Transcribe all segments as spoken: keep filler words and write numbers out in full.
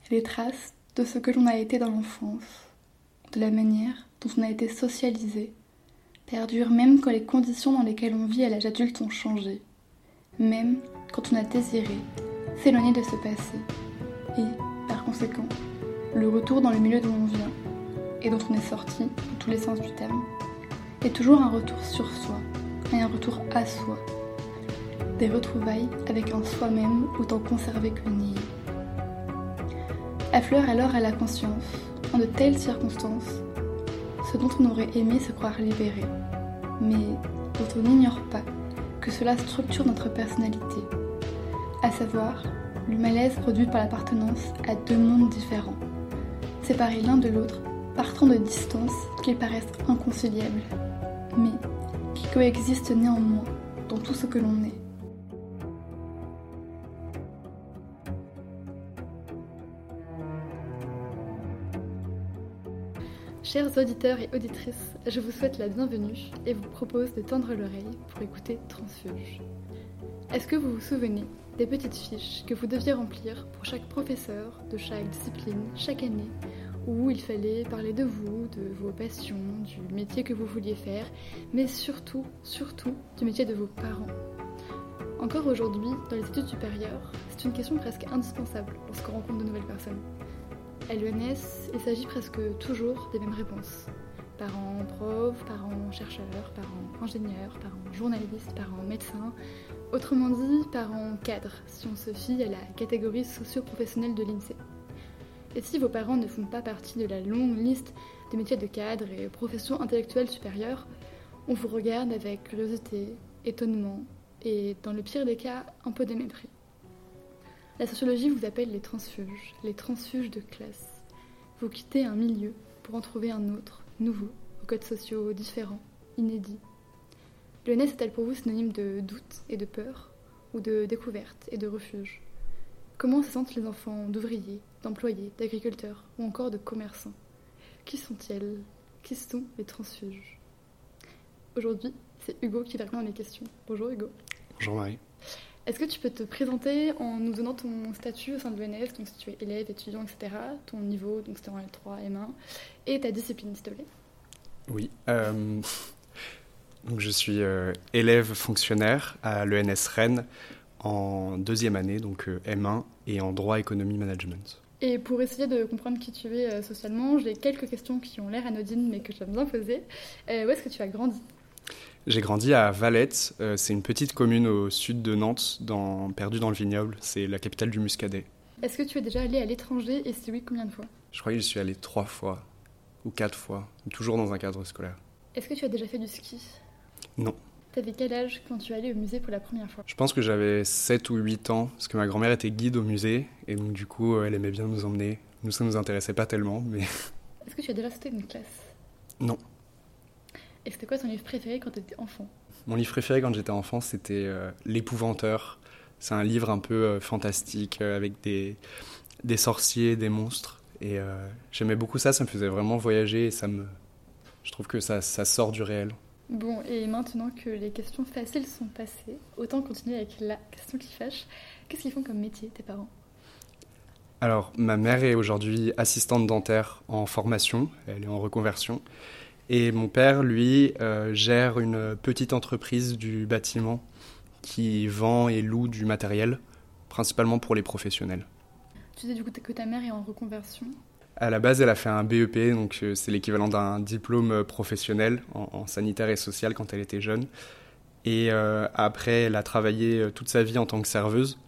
les traces de ce que l'on a été dans l'enfance, de la manière dont on a été socialisé, perdurent même quand les conditions dans lesquelles on vit à l'âge adulte ont changé, même quand on a désiré s'éloigner de ce passé, et, par conséquent, le retour dans le milieu d'où on vient, et dont on est sorti, dans tous les sens du terme, est toujours un retour sur soi, et un retour à soi, des retrouvailles avec un soi-même autant conservé que nié. Affleure alors à la conscience, en de telles circonstances, ce dont on aurait aimé se croire libéré, mais dont on n'ignore pas que cela structure notre personnalité, à savoir le malaise produit par l'appartenance à deux mondes différents, séparés l'un de l'autre par tant de distances qu'ils paraissent inconciliables, mais qui coexistent néanmoins dans tout ce que l'on est. Chers auditeurs et auditrices, je vous souhaite la bienvenue et vous propose de tendre l'oreille pour écouter Transfuge. Est-ce que vous vous souvenez des petites fiches que vous deviez remplir pour chaque professeur de chaque discipline chaque année, où il fallait parler de vous, de vos passions, du métier que vous vouliez faire, mais surtout, surtout, du métier de vos parents. Encore aujourd'hui, dans les études supérieures, c'est une question presque indispensable lorsqu'on rencontre de nouvelles personnes. À l'E N S, il s'agit presque toujours des mêmes réponses. Parents profs, parents chercheurs, parents ingénieurs, parents journalistes, parents médecins, autrement dit, parents cadres, si on se fie à la catégorie socio-professionnelle de l'INSEE. Et si vos parents ne font pas partie de la longue liste des métiers de cadre et professions intellectuelles supérieures, on vous regarde avec curiosité, étonnement et, dans le pire des cas, un peu de mépris. La sociologie vous appelle les transfuges, les transfuges de classe. Vous quittez un milieu pour en trouver un autre, nouveau, aux codes sociaux différents, inédits. L'E N S est-elle pour vous synonyme de doute et de peur, ou de découverte et de refuge ? Comment se sentent les enfants d'ouvriers, d'employés, d'agriculteurs, ou encore de commerçants ? Qui sont-ils ? Qui sont les transfuges ? Aujourd'hui, c'est Hugo qui va répondre à mes questions. Bonjour Hugo. Bonjour Marie. Est-ce que tu peux te présenter en nous donnant ton statut au sein de l'E N S, donc si tu es élève, étudiant, et cetera, ton niveau, donc c'était en L trois, M un, et ta discipline, s'il te plaît ? Oui, euh, donc je suis euh, élève fonctionnaire à l'E N S Rennes en deuxième année, donc euh, M un, et en droit, économie, management. Et pour essayer de comprendre qui tu es euh, socialement, j'ai quelques questions qui ont l'air anodines, mais que j'aime bien poser. Euh, où est-ce que tu as grandi ? J'ai grandi à Valette, euh, c'est une petite commune au sud de Nantes, dans, perdue dans le vignoble, c'est la capitale du Muscadet. Est-ce que tu es déjà allé à l'étranger, et si oui, combien de fois ? Je crois que j'y suis allé trois fois, ou quatre fois, toujours dans un cadre scolaire. Est-ce que tu as déjà fait du ski ? Non. T'avais quel âge quand tu es allé au musée pour la première fois ? Je pense que j'avais sept ou huit ans, parce que ma grand-mère était guide au musée, et donc du coup, elle aimait bien nous emmener. Nous, ça nous intéressait pas tellement, mais... Est-ce que tu as déjà sauté une classe ? Non. Et c'était quoi ton livre préféré quand tu étais enfant ? Mon livre préféré quand j'étais enfant, c'était euh, L'Épouvanteur. C'est un livre un peu euh, fantastique, euh, avec des, des sorciers, des monstres. Et euh, j'aimais beaucoup ça, ça me faisait vraiment voyager, et ça me... je trouve que ça, ça sort du réel. Bon, et maintenant que les questions faciles sont passées, autant continuer avec la question qui fâche. Qu'est-ce qu'ils font comme métier, tes parents ? Alors, ma mère est aujourd'hui assistante dentaire en formation, elle est en reconversion. Et mon père, lui, euh, gère une petite entreprise du bâtiment qui vend et loue du matériel, principalement pour les professionnels. Tu dis du coup que ta mère est en reconversion ? À la base, elle a fait un B E P, donc euh, c'est l'équivalent d'un diplôme professionnel en, en sanitaire et social quand elle était jeune. Et euh, après, elle a travaillé toute sa vie en tant que serveuse.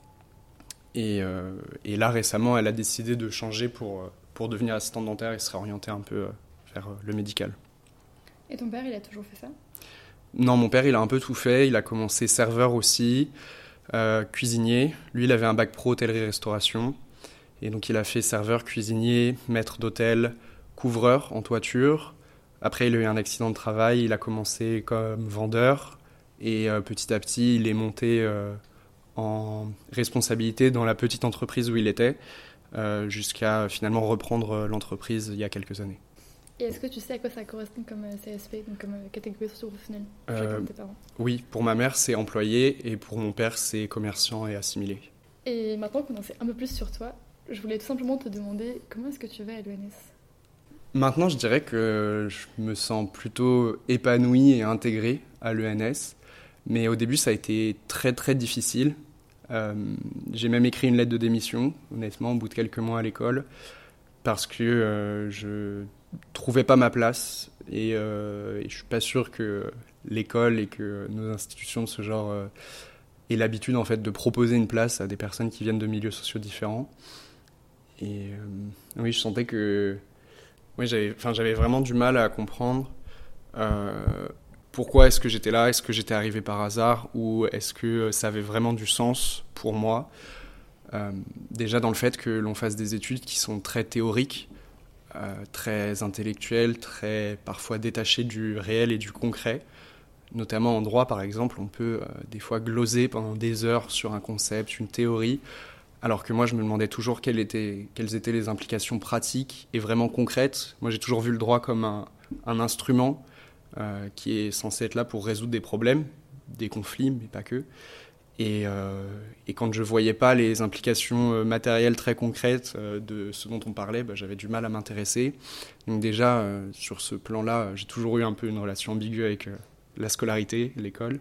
Et, euh, et là, récemment, elle a décidé de changer pour, pour devenir assistante dentaire et se réorienter un peu... Euh, vers le médical. Et ton père, il a toujours fait ça ? Non, mon père, il a un peu tout fait. Il a commencé serveur aussi, euh, cuisinier. Lui, il avait un bac pro hôtellerie-restauration. Et donc, il a fait serveur, cuisinier, maître d'hôtel, couvreur en toiture. Après, il a eu un accident de travail. Il a commencé comme vendeur. Et euh, petit à petit, il est monté euh, en responsabilité dans la petite entreprise où il était, euh, jusqu'à finalement reprendre l'entreprise il y a quelques années. Et est-ce que tu sais à quoi ça correspond comme C S P, donc comme catégorie socio-professionnelle, pour euh, chacun de tes parents ? Oui, pour ma mère, c'est employé, et pour mon père, c'est commerçant et assimilé. Et maintenant qu'on en sait un peu plus sur toi, je voulais tout simplement te demander comment est-ce que tu vas à l'E N S ? Maintenant, je dirais que je me sens plutôt épanoui et intégré à l'E N S. Mais au début, ça a été très très difficile. Euh, j'ai même écrit une lettre de démission, honnêtement, au bout de quelques mois à l'école, parce que euh, je trouvais pas ma place et, euh, et je suis pas sûr que l'école et que nos institutions de ce genre euh, aient l'habitude en fait de proposer une place à des personnes qui viennent de milieux sociaux différents. Et euh, oui, je sentais que oui, j'avais, enfin, j'avais vraiment du mal à comprendre euh, pourquoi est-ce que j'étais là, est-ce que j'étais arrivé par hasard ou est-ce que ça avait vraiment du sens pour moi. Euh, déjà dans le fait que l'on fasse des études qui sont très théoriques, euh, très intellectuelles, très parfois détachées du réel et du concret. Notamment en droit, par exemple, on peut euh, des fois gloser pendant des heures sur un concept, une théorie, alors que moi, je me demandais toujours quelles étaient, quelles étaient les implications pratiques et vraiment concrètes. Moi, j'ai toujours vu le droit comme un, un instrument euh, qui est censé être là pour résoudre des problèmes, des conflits, mais pas que. Et, euh, et quand je ne voyais pas les implications matérielles très concrètes euh, de ce dont on parlait, bah, j'avais du mal à m'intéresser. Donc déjà, euh, sur ce plan-là, j'ai toujours eu un peu une relation ambiguë avec euh, la scolarité, l'école.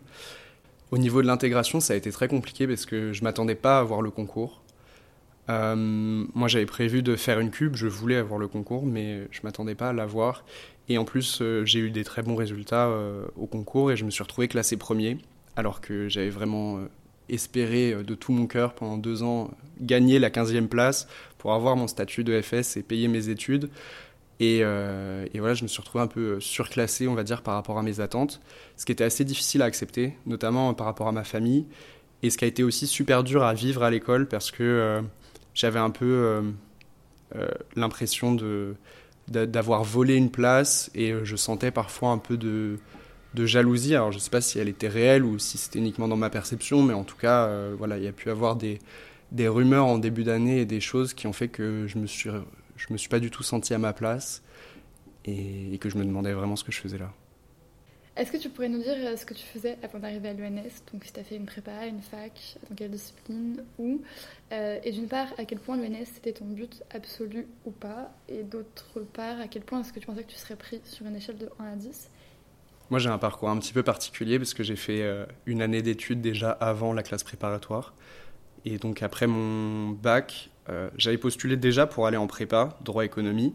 Au niveau de l'intégration, ça a été très compliqué parce que je ne m'attendais pas à avoir le concours. Euh, moi, j'avais prévu de faire une cube, je voulais avoir le concours, mais je ne m'attendais pas à l'avoir. Et en plus, euh, j'ai eu des très bons résultats euh, au concours et je me suis retrouvé classé premier, alors que j'avais vraiment... Euh, espérer de tout mon cœur pendant deux ans gagner la quinzième place pour avoir mon statut de F S et payer mes études. Et, euh, et voilà, je me suis retrouvé un peu surclassé, on va dire, par rapport à mes attentes, ce qui était assez difficile à accepter, notamment par rapport à ma famille, et ce qui a été aussi super dur à vivre à l'école parce que euh, j'avais un peu euh, euh, l'impression de, d'avoir volé une place et je sentais parfois un peu de... de jalousie. Alors je ne sais pas si elle était réelle ou si c'était uniquement dans ma perception, mais en tout cas, euh, voilà, il y a pu avoir des, des rumeurs en début d'année et des choses qui ont fait que je me suis, je me suis pas du tout senti à ma place et, et que je me demandais vraiment ce que je faisais là. Est-ce que tu pourrais nous dire ce que tu faisais avant d'arriver à l'E N S ? Donc si tu as fait une prépa, une fac, dans quelle discipline, où euh, et d'une part, à quel point l'E N S c'était ton but absolu ou pas ? Et d'autre part, à quel point est-ce que tu pensais que tu serais pris sur une échelle de un à dix ? Moi, j'ai un parcours un petit peu particulier parce que j'ai fait euh, une année d'études déjà avant la classe préparatoire. Et donc, après mon bac, euh, j'avais postulé déjà pour aller en prépa, droit économie,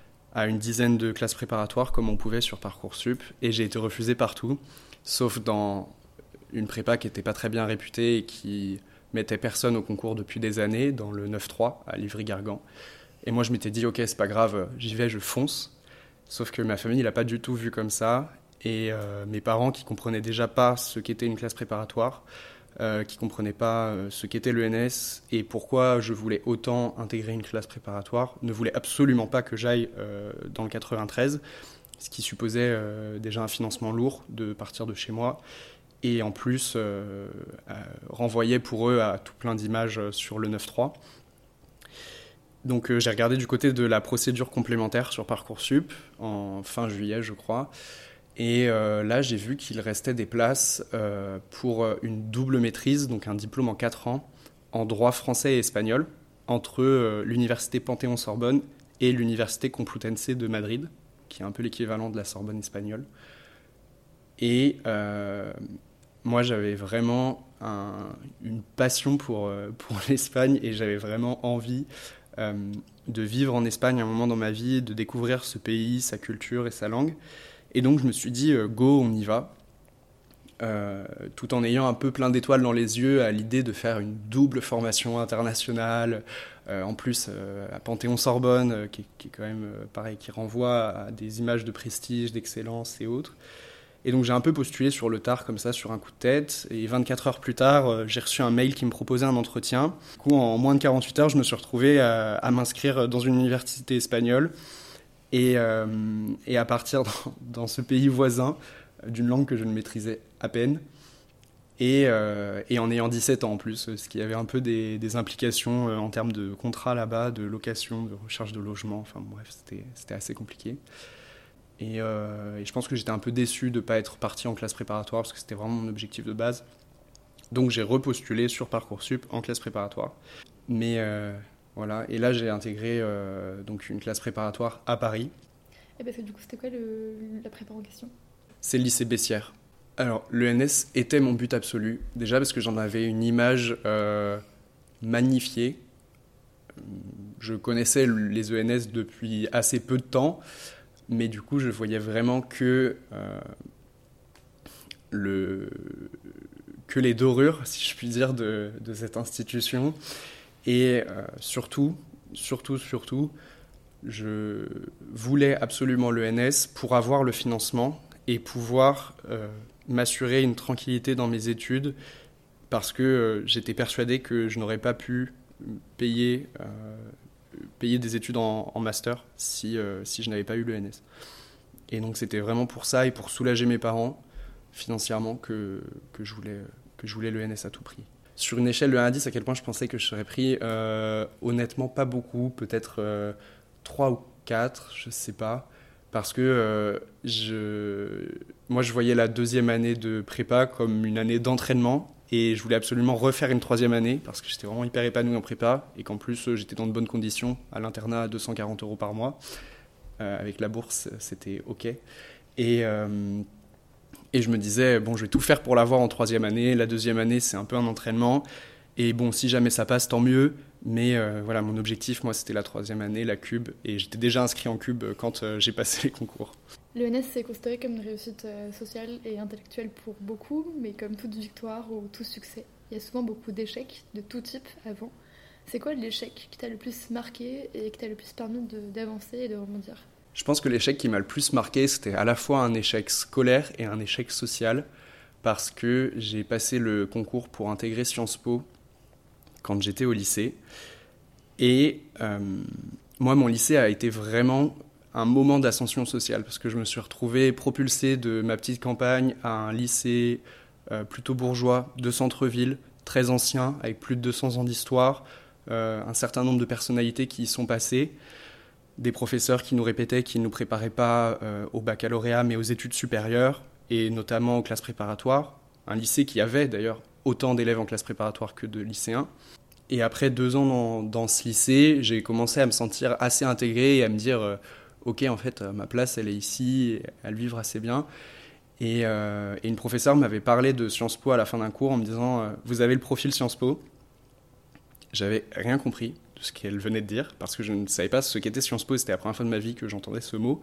à une dizaine de classes préparatoires comme on pouvait sur Parcoursup. Et j'ai été refusé partout, sauf dans une prépa qui n'était pas très bien réputée et qui mettait personne au concours depuis des années, dans le neuf trois à Livry-Gargan. Et moi, je m'étais dit, ok, c'est pas grave, j'y vais, je fonce. Sauf que ma famille ne l'a pas du tout vu comme ça. Et euh, mes parents, qui ne comprenaient déjà pas ce qu'était une classe préparatoire, euh, qui ne comprenaient pas euh, ce qu'était l'E N S et pourquoi je voulais autant intégrer une classe préparatoire, ne voulaient absolument pas que j'aille euh, dans le quatre-vingt-treize, ce qui supposait euh, déjà un financement lourd de partir de chez moi. Et en plus, euh, euh, renvoyait pour eux à tout plein d'images sur le neuf trois. Donc euh, j'ai regardé du côté de la procédure complémentaire sur Parcoursup, en fin juillet, je crois. Et euh, là, j'ai vu qu'il restait des places euh, pour une double maîtrise, donc un diplôme en quatre ans, en droit français et espagnol, entre euh, l'université Panthéon-Sorbonne et l'université Complutense de Madrid, qui est un peu l'équivalent de la Sorbonne espagnole. Et euh, moi, j'avais vraiment un, une passion pour, euh, pour l'Espagne et j'avais vraiment envie euh, de vivre en Espagne un moment dans ma vie, de découvrir ce pays, sa culture et sa langue. Et donc, je me suis dit, euh, go, on y va, euh, tout en ayant un peu plein d'étoiles dans les yeux à l'idée de faire une double formation internationale, euh, en plus euh, à Panthéon-Sorbonne, euh, qui, qui est quand même, euh, pareil, qui renvoie à des images de prestige, d'excellence et autres. Et donc, j'ai un peu postulé sur le tard, comme ça, sur un coup de tête. Et vingt-quatre heures plus tard, euh, j'ai reçu un mail qui me proposait un entretien. Du coup, en moins de quarante-huit heures, je me suis retrouvé à, à m'inscrire dans une université espagnole. Et, euh, et à partir dans, dans ce pays voisin, d'une langue que je ne maîtrisais à peine, et, euh, et en ayant dix-sept ans en plus, ce qui avait un peu des, des implications en termes de contrat là-bas, de location, de recherche de logement, enfin bref, c'était, c'était assez compliqué. Et, euh, et je pense que j'étais un peu déçu de ne pas être parti en classe préparatoire, parce que c'était vraiment mon objectif de base. Donc j'ai repostulé sur Parcoursup en classe préparatoire. Mais... Euh, Voilà. Et là, j'ai intégré euh, donc une classe préparatoire à Paris. Et parce que du coup, c'était quoi le, la prépa en question ? C'est le lycée Bessières. Alors, l'E N S était mon but absolu. Déjà parce que j'en avais une image euh, magnifiée. Je connaissais les E N S depuis assez peu de temps, mais du coup, je voyais vraiment que, euh, le, que les dorures, si je puis dire, de, de cette institution. Et euh, surtout, surtout, surtout, je voulais absolument l'E N S pour avoir le financement et pouvoir euh, m'assurer une tranquillité dans mes études, parce que euh, j'étais persuadé que je n'aurais pas pu payer, euh, payer des études en, en master si, euh, si je n'avais pas eu l'E N S. Et donc c'était vraiment pour ça et pour soulager mes parents financièrement que, que, je, voulais, que je voulais l'E N S à tout prix. Sur une échelle de un à dix, à quel point je pensais que je serais pris, euh, honnêtement pas beaucoup, peut-être euh, trois ou quatre, je ne sais pas. Parce que euh, je... moi je voyais la deuxième année de prépa comme une année d'entraînement. Et je voulais absolument refaire une troisième année parce que j'étais vraiment hyper épanoui en prépa et qu'en plus j'étais dans de bonnes conditions à l'internat à deux cent quarante euros par mois. Euh, avec la bourse, c'était OK. Et, euh, et je me disais, bon, je vais tout faire pour l'avoir en troisième année. La deuxième année, c'est un peu un entraînement. Et bon, si jamais ça passe, tant mieux. Mais euh, voilà, mon objectif, moi, c'était la troisième année, la cube. Et j'étais déjà inscrit en cube quand euh, j'ai passé les concours. L'E N S c'est considéré comme une réussite euh, sociale et intellectuelle pour beaucoup, mais comme toute victoire ou tout succès, il y a souvent beaucoup d'échecs de tout type avant. C'est quoi l'échec qui t'a le plus marqué et qui t'a le plus permis de, d'avancer et de rebondir ? Je pense que l'échec qui m'a le plus marqué, c'était à la fois un échec scolaire et un échec social, parce que j'ai passé le concours pour intégrer Sciences Po quand j'étais au lycée. Et euh, moi, mon lycée a été vraiment un moment d'ascension sociale, parce que je me suis retrouvé propulsé de ma petite campagne à un lycée euh, plutôt bourgeois de centre-ville, très ancien, avec plus de deux cents ans d'histoire, euh, un certain nombre de personnalités qui y sont passées, des professeurs qui nous répétaient qu'ils ne nous préparaient pas euh, au baccalauréat, mais aux études supérieures, et notamment aux classes préparatoires, un lycée qui avait d'ailleurs autant d'élèves en classe préparatoire que de lycéens. Et après deux ans dans, dans ce lycée, j'ai commencé à me sentir assez intégré et à me dire euh, ok, en fait, ma place, elle est ici, à le vivre assez bien. Et, euh, et une professeure m'avait parlé de Sciences Po à la fin d'un cours en me disant euh, vous avez le profil Sciences Po. J'avais rien compris de ce qu'elle venait de dire, parce que je ne savais pas ce qu'était Sciences Po, c'était la première fois de ma vie que j'entendais ce mot.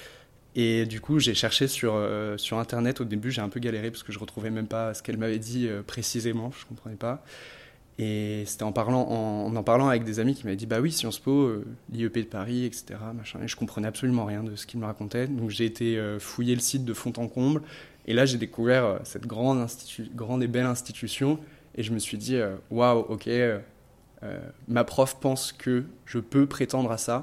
Et du coup, j'ai cherché sur, euh, sur Internet. Au début, j'ai un peu galéré, parce que je ne retrouvais même pas ce qu'elle m'avait dit euh, précisément, je ne comprenais pas. Et c'était en parlant, en, en en parlant avec des amis qui m'avaient dit « Bah oui, Sciences Po, euh, l'I E P de Paris, et cetera » machin. Et je comprenais absolument rien de ce qu'ils me racontaient. Donc j'ai été euh, fouiller le site de fond en comble. Et là, j'ai découvert euh, cette grande, institu- grande et belle institution. Et je me suis dit euh, « Waouh, ok, euh, euh, ma prof pense que je peux prétendre à ça. »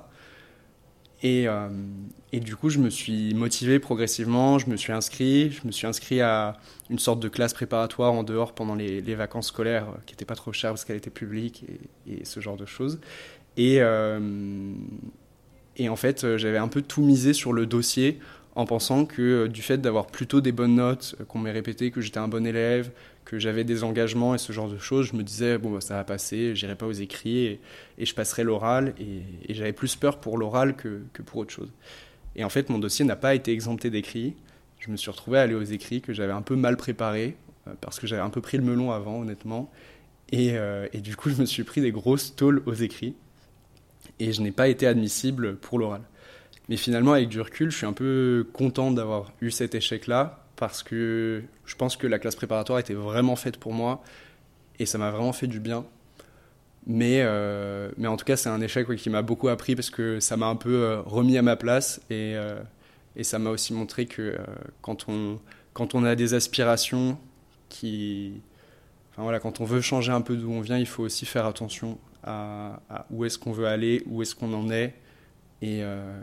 Et, euh, et du coup, je me suis motivé progressivement, je me suis inscrit, je me suis inscrit à une sorte de classe préparatoire en dehors pendant les, les vacances scolaires, euh, qui n'était pas trop chère parce qu'elle était publique et, et ce genre de choses. Et, euh, et en fait, euh, j'avais un peu tout misé sur le dossier en pensant que euh, du fait d'avoir plutôt des bonnes notes, euh, qu'on m'ait répété que j'étais un bon élève, que j'avais des engagements et ce genre de choses, je me disais, bon, bah, ça va passer, j'irai pas aux écrits et, et je passerai l'oral. Et, et j'avais plus peur pour l'oral que, que pour autre chose. Et en fait, mon dossier n'a pas été exempté d'écrits. Je me suis retrouvé à aller aux écrits que j'avais un peu mal préparés, euh, parce que j'avais un peu pris le melon avant, honnêtement. Et, euh, et du coup, je me suis pris des grosses tôles aux écrits. Et je n'ai pas été admissible pour l'oral. Mais finalement, avec du recul, je suis un peu content d'avoir eu cet échec-là, parce que je pense que la classe préparatoire était vraiment faite pour moi, et ça m'a vraiment fait du bien. Mais, euh, mais en tout cas, c'est un échec ouais, qui m'a beaucoup appris, parce que ça m'a un peu euh, remis à ma place, et, euh, et ça m'a aussi montré que euh, quand, on, quand on a des aspirations qui... Enfin, voilà, quand on veut changer un peu d'où on vient, il faut aussi faire attention à, à où est-ce qu'on veut aller, où est-ce qu'on en est, et, euh,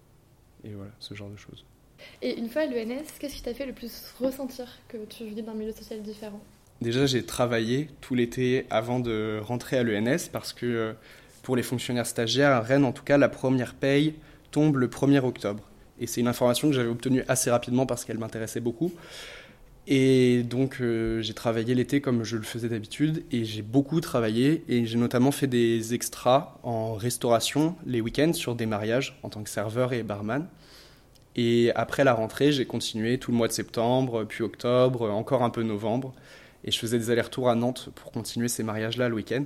et voilà, ce genre de choses. Et une fois à l'E N S, qu'est-ce qui t'a fait le plus ressentir que tu venais d'un milieu social différent ? Déjà, j'ai travaillé tout l'été avant de rentrer à l'E N S, parce que euh, pour les fonctionnaires stagiaires, à Rennes, en tout cas, la première paye tombe le premier octobre. Et c'est une information que j'avais obtenue assez rapidement parce qu'elle m'intéressait beaucoup. Et donc euh, j'ai travaillé l'été comme je le faisais d'habitude et j'ai beaucoup travaillé et j'ai notamment fait des extras en restauration les week-ends sur des mariages en tant que serveur et barman. Et après la rentrée, j'ai continué tout le mois de septembre, puis octobre, encore un peu novembre. Et je faisais des allers-retours à Nantes pour continuer ces mariages-là le week-end.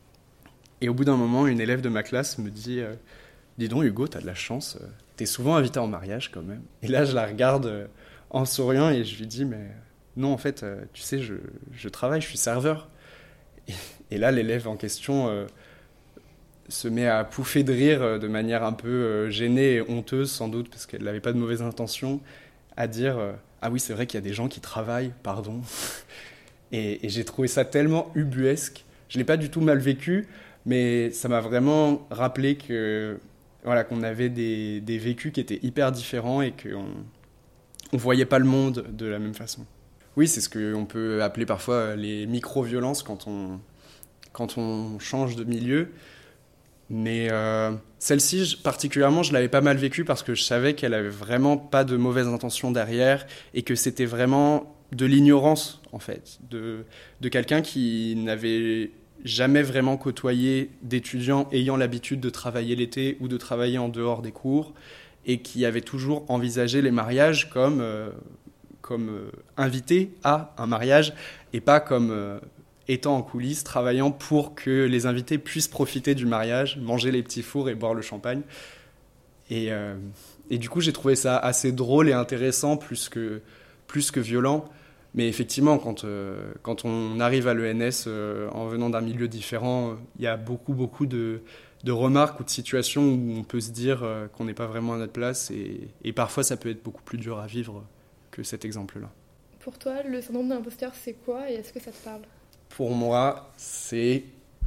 Et au bout d'un moment, une élève de ma classe me dit euh, « Dis donc Hugo, t'as de la chance, euh, t'es souvent invité en mariage quand même. » Et là, je la regarde euh, en souriant et je lui dis « Mais non, en fait, euh, tu sais, je, je travaille, je suis serveur. » et, et là, l'élève en question euh, se met à pouffer de rire euh, de manière un peu euh, gênée et honteuse sans doute, parce qu'elle n'avait pas de mauvaises intentions, à dire euh, « Ah oui, c'est vrai qu'il y a des gens qui travaillent, pardon. » Et, et j'ai trouvé ça tellement ubuesque. Je ne l'ai pas du tout mal vécu, mais ça m'a vraiment rappelé que, voilà, qu'on avait des, des vécus qui étaient hyper différents et qu'on ne voyait pas le monde de la même façon. Oui, c'est ce qu'on peut appeler parfois les micro-violences quand on, quand on change de milieu. Mais euh, celle-ci, particulièrement, je l'avais pas mal vécue parce que je savais qu'elle avait vraiment pas de mauvaises intentions derrière et que c'était vraiment de l'ignorance, en fait, de, de quelqu'un qui n'avait jamais vraiment côtoyé d'étudiants ayant l'habitude de travailler l'été ou de travailler en dehors des cours et qui avait toujours envisagé les mariages comme, euh, comme euh, invité à un mariage et pas comme euh, étant en coulisses, travaillant pour que les invités puissent profiter du mariage, manger les petits fours et boire le champagne. Et, euh, et du coup, j'ai trouvé ça assez drôle et intéressant, plus que, plus que violent. Mais effectivement, quand, euh, quand on arrive à l'E N S euh, en venant d'un milieu différent, il y a beaucoup, beaucoup de, de remarques ou de situations où on peut se dire euh, qu'on n'est pas vraiment à notre place. Et, et parfois, ça peut être beaucoup plus dur à vivre que cet exemple-là. Pour toi, le syndrome de l'imposteur, c'est quoi et est-ce que ça te parle ? Pour moi, c'est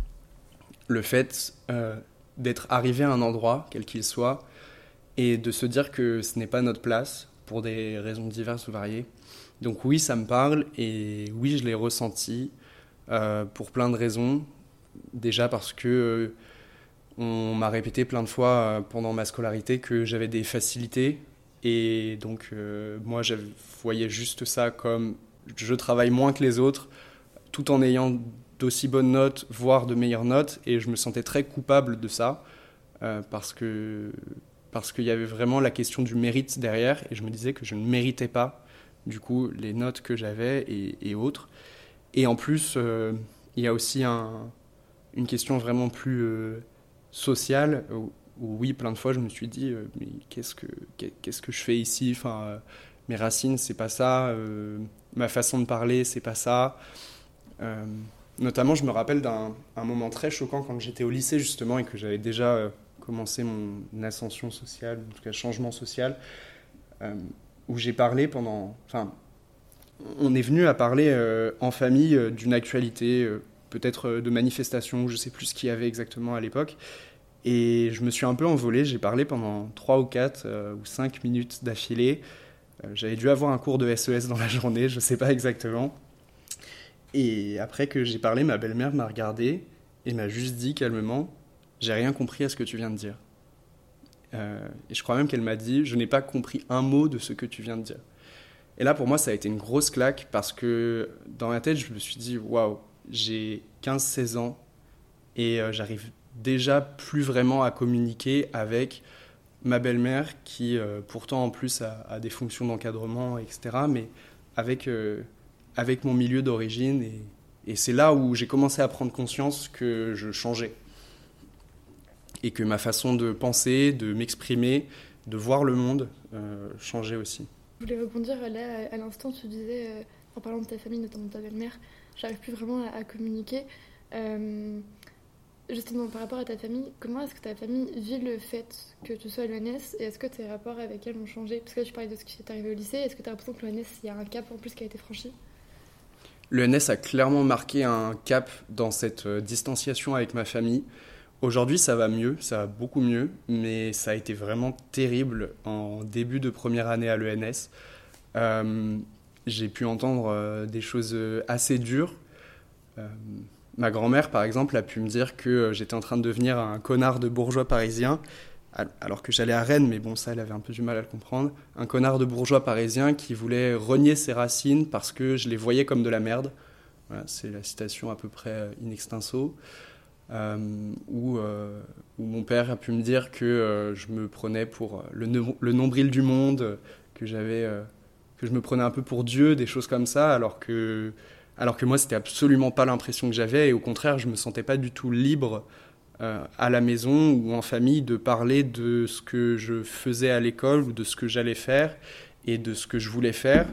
le fait euh, d'être arrivé à un endroit, quel qu'il soit, et de se dire que ce n'est pas notre place, pour des raisons diverses ou variées. Donc oui, ça me parle, et oui, je l'ai ressenti euh, pour plein de raisons. Déjà parce que euh, on m'a répété plein de fois euh, pendant ma scolarité que j'avais des facilités, et donc euh, moi, je voyais juste ça comme je travaille moins que les autres, tout en ayant d'aussi bonnes notes, voire de meilleures notes, et je me sentais très coupable de ça, euh, parce que, parce qu'il y avait vraiment la question du mérite derrière, et je me disais que je ne méritais pas, du coup, les notes que j'avais et, et autres. Et en plus, euh, il y a aussi un, une question vraiment plus euh, sociale, où, où oui, plein de fois, je me suis dit, euh, mais qu'est-ce que, qu'est-ce que je fais ici ? Enfin, euh, mes racines, c'est pas ça, euh, ma façon de parler, c'est pas ça. Euh, notamment, je me rappelle d'un un moment très choquant quand j'étais au lycée, justement, et que j'avais déjà euh, commencé mon ascension sociale, en tout cas changement social, euh, où j'ai parlé pendant... Enfin, on est venu à parler euh, en famille euh, d'une actualité, euh, peut-être euh, de manifestation, je ne sais plus ce qu'il y avait exactement à l'époque, et je me suis un peu envolé, j'ai parlé pendant trois ou quatre euh, ou cinq minutes d'affilée. Euh, j'avais dû avoir un cours de S E S dans la journée, je ne sais pas exactement. Et après que j'ai parlé, ma belle-mère m'a regardé et m'a juste dit calmement « J'ai rien compris à ce que tu viens de dire. Euh, » Et je crois même qu'elle m'a dit « Je n'ai pas compris un mot de ce que tu viens de dire. » Et là, pour moi, ça a été une grosse claque parce que dans ma tête, je me suis dit « Waouh, j'ai quinze seize ans et euh, j'arrive déjà plus vraiment à communiquer avec ma belle-mère qui, euh, pourtant, en plus, a, a des fonctions d'encadrement, et cetera, mais avec... Euh, avec mon milieu d'origine, et, et c'est là où j'ai commencé à prendre conscience que je changeais et que ma façon de penser, de m'exprimer, de voir le monde euh, changeait aussi. Je voulais rebondir là, à l'instant, tu disais, euh, en parlant de ta famille, notamment de ta belle-mère, j'arrive plus vraiment à, à communiquer. Euh, justement, par rapport à ta famille, comment est-ce que ta famille vit le fait que tu sois à l'E N S et est-ce que tes rapports avec elle ont changé ? Parce que là, tu parlais de ce qui est arrivé au lycée, est-ce que tu as l'impression que l'E N S, il y a un cap en plus qui a été franchi ? L'E N S a clairement marqué un cap dans cette distanciation avec ma famille. Aujourd'hui, ça va mieux, ça va beaucoup mieux, mais ça a été vraiment terrible en début de première année à l'E N S. Euh, j'ai pu entendre euh, des choses assez dures. Euh, ma grand-mère, par exemple, a pu me dire que j'étais en train de devenir un connard de bourgeois parisien, alors que j'allais à Rennes, mais bon, ça, elle avait un peu du mal à le comprendre, un connard de bourgeois parisien qui voulait renier ses racines parce que je les voyais comme de la merde. Voilà, c'est la citation à peu près in extenso, euh, où, euh, où mon père a pu me dire que euh, je me prenais pour le, no- le nombril du monde, que, j'avais, euh, que je me prenais un peu pour Dieu, des choses comme ça, alors que, alors que moi, c'était absolument pas l'impression que j'avais, et au contraire, je me sentais pas du tout libre Euh, à la maison ou en famille de parler de ce que je faisais à l'école ou de ce que j'allais faire et de ce que je voulais faire.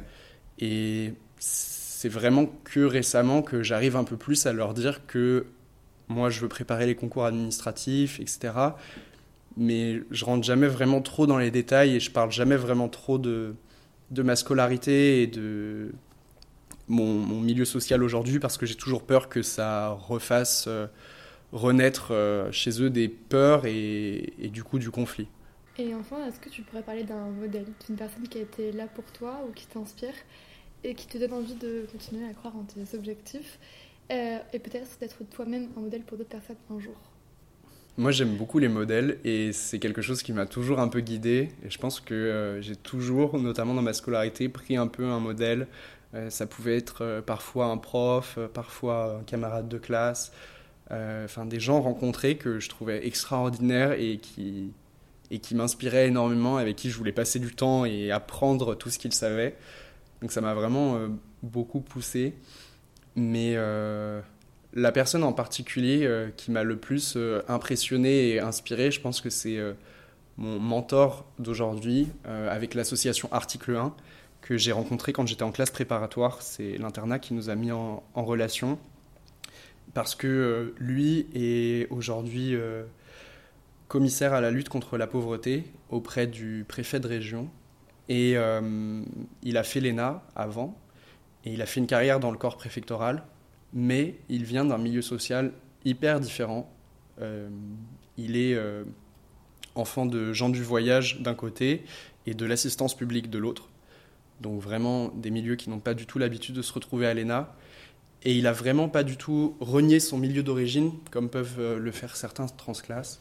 Et c'est vraiment que récemment que j'arrive un peu plus à leur dire que moi je veux préparer les concours administratifs, et cetera. Mais je rentre jamais vraiment trop dans les détails et je parle jamais vraiment trop de, de ma scolarité et de mon, mon milieu social aujourd'hui parce que j'ai toujours peur que ça refasse... Euh, renaître euh, chez eux des peurs et, et du coup du conflit. Et enfin, est-ce que tu pourrais parler d'un modèle, d'une personne qui a été là pour toi ou qui t'inspire et qui te donne envie de continuer à croire en tes objectifs euh, et peut-être d'être toi-même un modèle pour d'autres personnes un jour? Moi j'aime beaucoup les modèles et c'est quelque chose qui m'a toujours un peu guidé et je pense que euh, j'ai toujours, notamment dans ma scolarité, pris un peu un modèle. Euh, ça pouvait être euh, parfois un prof, euh, parfois un camarade de classe, Euh, enfin, des gens rencontrés que je trouvais extraordinaires et qui, et qui m'inspiraient énormément, avec qui je voulais passer du temps et apprendre tout ce qu'ils savaient. Donc ça m'a vraiment euh, beaucoup poussé. Mais euh, la personne en particulier euh, qui m'a le plus euh, impressionné et inspiré, je pense que c'est euh, mon mentor d'aujourd'hui euh, avec l'association Article un que j'ai rencontré quand j'étais en classe préparatoire. C'est l'internat qui nous a mis en, en relation. Parce que euh, lui est aujourd'hui euh, commissaire à la lutte contre la pauvreté auprès du préfet de région. Et euh, il a fait l'E N A avant, et il a fait une carrière dans le corps préfectoral, mais il vient d'un milieu social hyper différent. Euh, il est euh, enfant de gens du voyage d'un côté et de l'assistance publique de l'autre. Donc vraiment des milieux qui n'ont pas du tout l'habitude de se retrouver à l'E N A. Et il n'a vraiment pas du tout renié son milieu d'origine, comme peuvent le faire certains transclasses.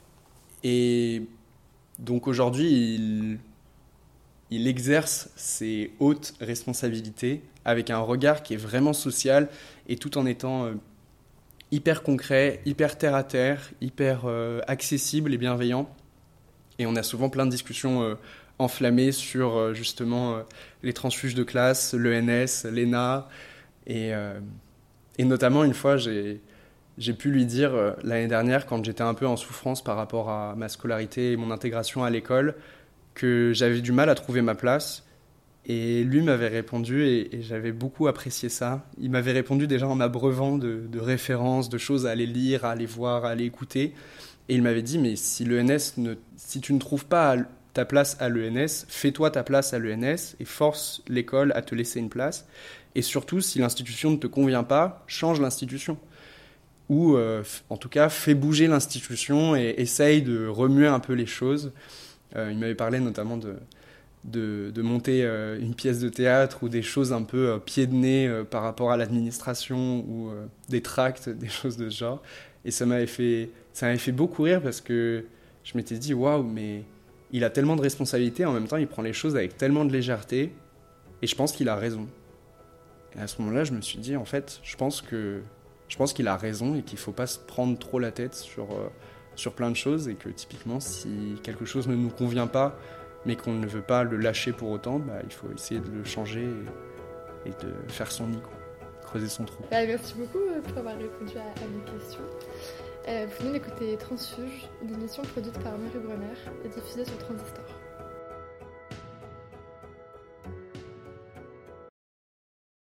Et donc aujourd'hui, il, il exerce ses hautes responsabilités avec un regard qui est vraiment social et tout en étant euh, hyper concret, hyper terre-à-terre, hyper euh, accessible et bienveillant. Et on a souvent plein de discussions euh, enflammées sur euh, justement euh, les transfuges de classe, l'E N S, l'E N A. Et, euh, et notamment, une fois, j'ai, j'ai pu lui dire, euh, l'année dernière, quand j'étais un peu en souffrance par rapport à ma scolarité et mon intégration à l'école, que j'avais du mal à trouver ma place. Et lui m'avait répondu, et, et j'avais beaucoup apprécié ça. Il m'avait répondu déjà en m'abreuvant de, de références, de choses à aller lire, à aller voir, à aller écouter. Et il m'avait dit, mais si l'E N S ne, si tu ne trouves pas ta place à l'E N S, fais-toi ta place à l'E N S et force l'école à te laisser une place. Et surtout, si l'institution ne te convient pas, change l'institution. Ou, euh, en tout cas, fais bouger l'institution et essaye de remuer un peu les choses. Euh, il m'avait parlé notamment de, de, de monter euh, une pièce de théâtre ou des choses un peu euh, pieds de nez euh, par rapport à l'administration ou euh, des tracts, des choses de ce genre. Et ça m'avait fait, ça m'avait fait beaucoup rire parce que je m'étais dit, waouh, mais il a tellement de responsabilités, en même temps, il prend les choses avec tellement de légèreté. Et je pense qu'il a raison. Et à ce moment-là, je me suis dit, en fait, je pense que je pense qu'il a raison et qu'il ne faut pas se prendre trop la tête sur, euh, sur plein de choses et que typiquement, si quelque chose ne nous convient pas, mais qu'on ne veut pas le lâcher pour autant, bah, il faut essayer de le changer et, et de faire son nid, quoi. Creuser son trou. Bah, merci beaucoup pour avoir répondu à, à mes questions. Euh, vous venez d'écouter Transfuge, une émission produite par Marie Brunner et diffusée sur Transistor.